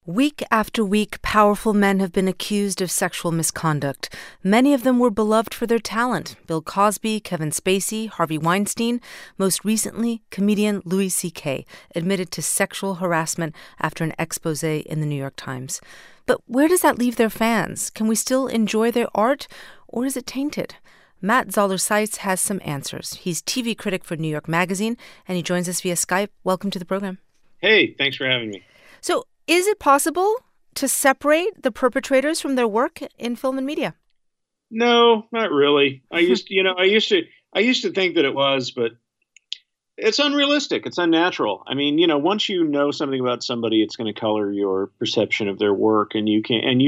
Week after week, powerful men have been accused of sexual misconduct. Many of them were beloved for their talent. Bill Cosby, Kevin Spacey, Harvey Weinstein. Most recently, comedian Louis C.K. admitted to sexual harassment after an expose in the New York Times. But where does that leave their fans? Can we still enjoy their art, or is it tainted? Matt Zoller-Seitz has some answers. He's TV critic for New York Magazine, and he joins us via Skype. Welcome to the program. Hey, thanks for having me. So, is it possible to separate the perpetrators from their work in film and media? No, not really. I used to think that it was, but it's unrealistic. It's unnatural. I mean, once you know something about somebody, it's going to color your perception of their work, and you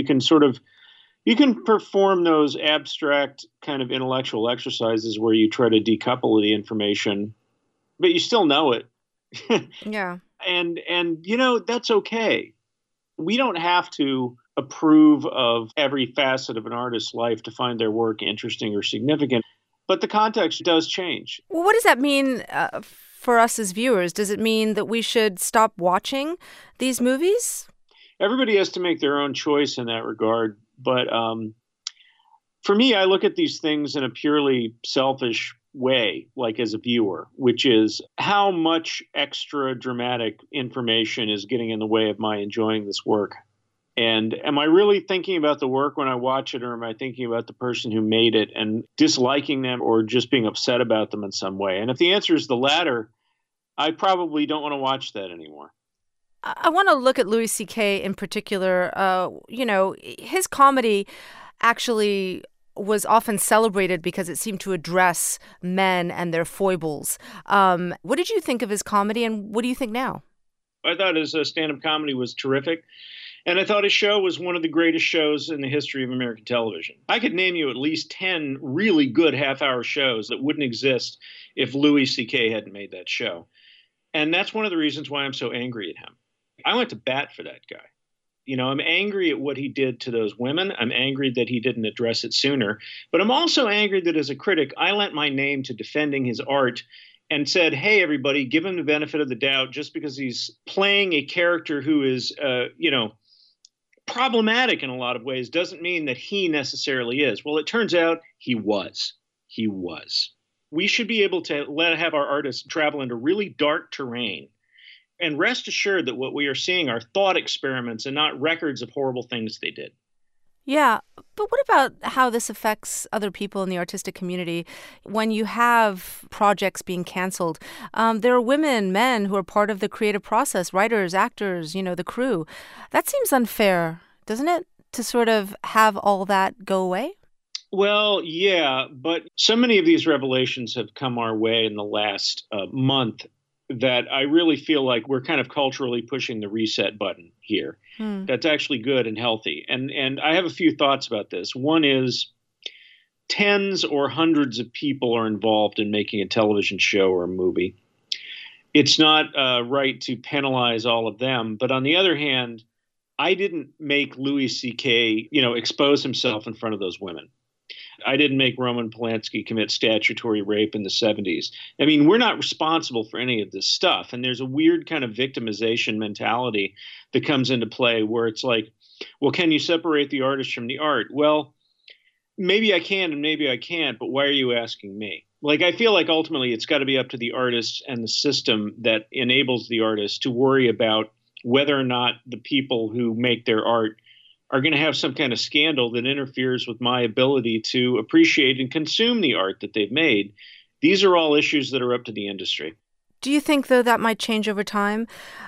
can perform those abstract kind of intellectual exercises where you try to decouple the information, but you still know it. Yeah. And that's okay. We don't have to approve of every facet of an artist's life to find their work interesting or significant. But the context does change. Well, what does that mean for us as viewers? Does it mean that we should stop watching these movies? Everybody has to make their own choice in that regard. But for me, I look at these things in a purely selfish way, like as a viewer, which is how much extra dramatic information is getting in the way of my enjoying this work. And am I really thinking about the work when I watch it, or am I thinking about the person who made it and disliking them or just being upset about them in some way? And if the answer is the latter, I probably don't want to watch that anymore. I want to look at Louis C.K. in particular. His comedy actually was often celebrated because it seemed to address men and their foibles. What did you think of his comedy, and what do you think now? I thought his stand-up comedy was terrific, and I thought his show was one of the greatest shows in the history of American television. I could name you at least 10 really good half-hour shows that wouldn't exist if Louis C.K. hadn't made that show. And that's one of the reasons why I'm so angry at him. I went to bat for that guy. I'm angry at what he did to those women. I'm angry that he didn't address it sooner. But I'm also angry that as a critic, I lent my name to defending his art and said, hey, everybody, give him the benefit of the doubt just because he's playing a character who is, problematic in a lot of ways doesn't mean that he necessarily is. Well, it turns out he was. He was. We should be able to have our artists travel into really dark terrain. And rest assured that what we are seeing are thought experiments and not records of horrible things they did. Yeah, but what about how this affects other people in the artistic community? When you have projects being canceled, there are women, men who are part of the creative process, writers, actors, the crew. That seems unfair, doesn't it, to sort of have all that go away? Well, yeah, but so many of these revelations have come our way in the last month that I really feel like we're kind of culturally pushing the reset button here. That's actually good and healthy. And I have a few thoughts about this. One is tens or hundreds of people are involved in making a television show or a movie. It's not right to penalize all of them. But on the other hand, I didn't make Louis C.K., expose himself in front of those women. I didn't make Roman Polanski commit statutory rape in the 70s. I mean, we're not responsible for any of this stuff. And there's a weird kind of victimization mentality that comes into play where it's like, well, can you separate the artist from the art? Well, maybe I can and maybe I can't, but why are you asking me? Like, I feel like ultimately it's got to be up to the artist and the system that enables the artist to worry about whether or not the people who make their art are going to have some kind of scandal that interferes with my ability to appreciate and consume the art that they've made. These are all issues that are up to the industry. Do you think, though, that might change over time?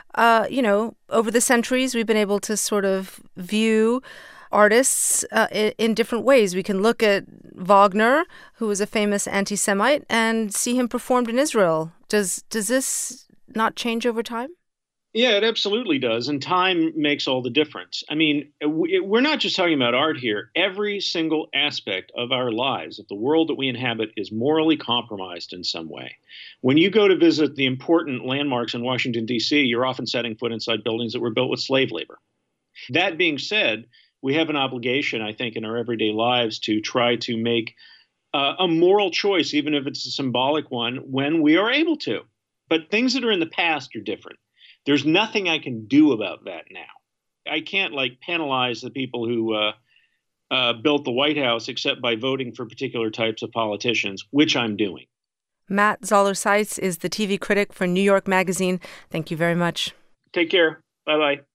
Over the centuries, we've been able to sort of view artists in different ways. We can look at Wagner, who was a famous anti-Semite, and see him performed in Israel. Does this not change over time? Yeah, it absolutely does. And time makes all the difference. I mean, we're not just talking about art here. Every single aspect of our lives, of the world that we inhabit, is morally compromised in some way. When you go to visit the important landmarks in Washington, D.C., you're often setting foot inside buildings that were built with slave labor. That being said, we have an obligation, I think, in our everyday lives to try to make a moral choice, even if it's a symbolic one, when we are able to. But things that are in the past are different. There's nothing I can do about that now. I can't penalize the people who built the White House except by voting for particular types of politicians, which I'm doing. Matt Zoller Seitz is the TV critic for New York Magazine. Thank you very much. Take care. Bye-bye.